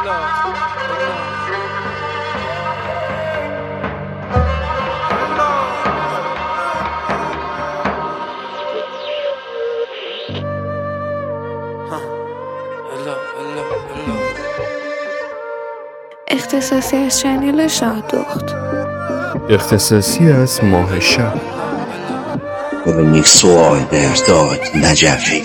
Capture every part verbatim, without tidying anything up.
اختصاصی از چنل شادخت، اختصاصی از ماه شب. ببینی سوال درداد نجفی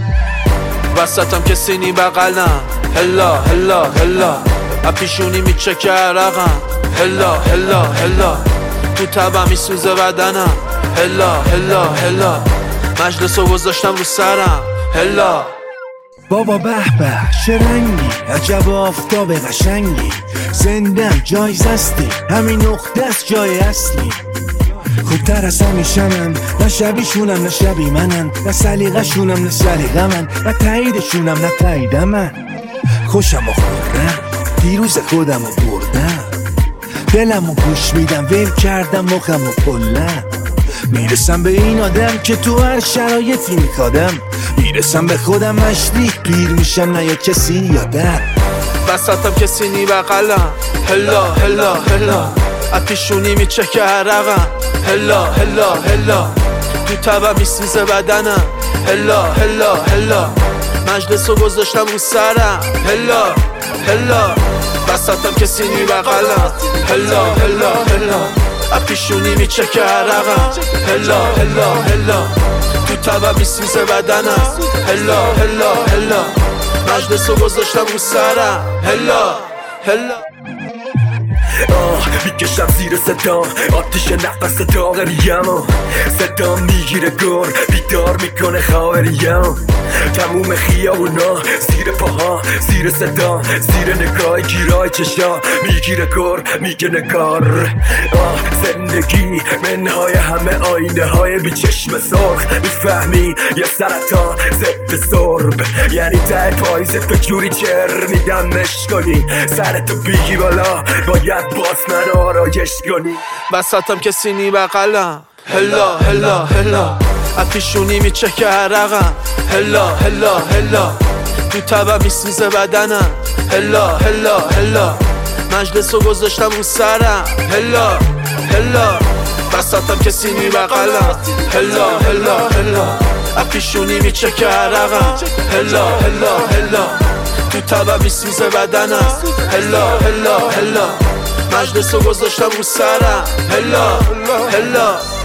وسطم کسی نی بغلم، هلا هلا هلا اپیشونی میچکه عرقم، هلا هلا هلا تو تبم میسوزه بدنم، هلا هلا هلا مجلسو گذاشتم رو سرم، هلا بابا به به چه رنگی، عجب آفتاب قشنگی، زندم جایزستی، همین نقطه است جای اصلی. خوبتر از همیشنم، نه شبیشونم نه شبی منم، نه سلیقه شونم نه سلیقه من، نه تاییدشونم نه تایید من. خوشم و خورم دیروز خودم و بردم، دلم و گوش میدم ویل کردم مخم و کلم. میرسم به این آدم که تو هر شرایطی میخوادم، میرسم به خودم مشتی پیر میشم نه یا کسی یادم. وسطم کسی نی بغلم، هلا هلا هلا اپیشونی میچکه عرقم، هلا هلا هلا تو تبم میسوزه بدنم، هلا هلا هلا مجلسو گذاشتم رو سرم، هلا هلا وسطم کسی نی بغلم، هلا هلا هلا اپیشونی میچکه عرقم، هلا هلا هلا تو تبم میسوزه بدنم، هلا هلا هلا مجلسو گذاشتم رو سرم، هلا هلا آه میکشم زیر صدا آتیش نفس داغریم، صدا میگیره گر بیدار میکنه خواهریم. تموم خیابونا زیر پاها زیر صدا زیر نگاه گیرای چشا میگیره گر میگه نگار. آه زندگی منهای همه آینه های بی چشم سرخ، میفهمی یه سرطان ضد سرب، یعنی ته پاییزت به جوری چر میدمش کنی، سرتو بیگی بالا باید باز من آرایش کنی. وسطم کسی نی بغلم، هلا هلا هلا اپیشونی میچکه عرقم، هلا هلا هلا تو تبم میسوزه بدنم، هلا هلا هلا مجلسو گذاشتم رو سرم، هلا هلا وسطم کسی نی بغلم، هلا هلا هلا اپیشونی میچکه عرقم، هلا هلا هلا تو تبم میسوزه بدنم، هلا هلا هلا مجلسو گذاشتم رو سرم، هلا هلا